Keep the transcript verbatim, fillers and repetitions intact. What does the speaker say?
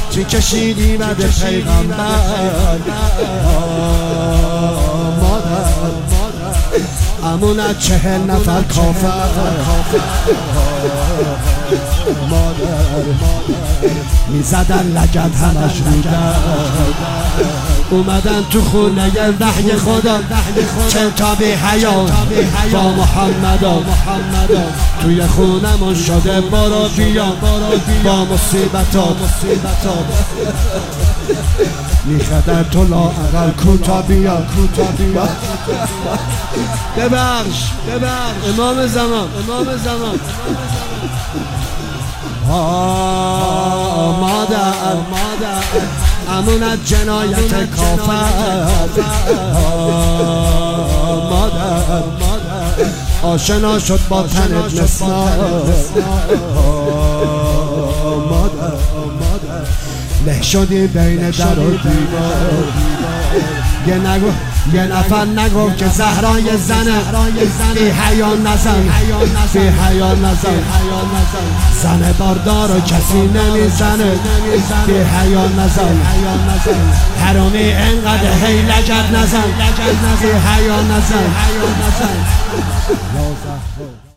چی کشیدی بده پیغمبر مادر امون چهل نفر کافر مادر میزدن لگد همش بودن اومدن تو خونه وحی خدا چند تا بی حیا با محمد توی خونمون شده برو بیا با مصیبتا میخدن تو لااقل کوتا بیا ببخش ببخش امام زمان امام زمان مادر امونت جنایت کافر مادر آشنا شد با تنت مسمار مادر له شدی بین در و دیوار یه نگو یه نفر نگو که زهرای زنه بی حیا نزن بی حیا نزن زن باردار و کسی نمیزنه بی حیا نزن حرامی انقدر هی لگد نزن بی حیا نزن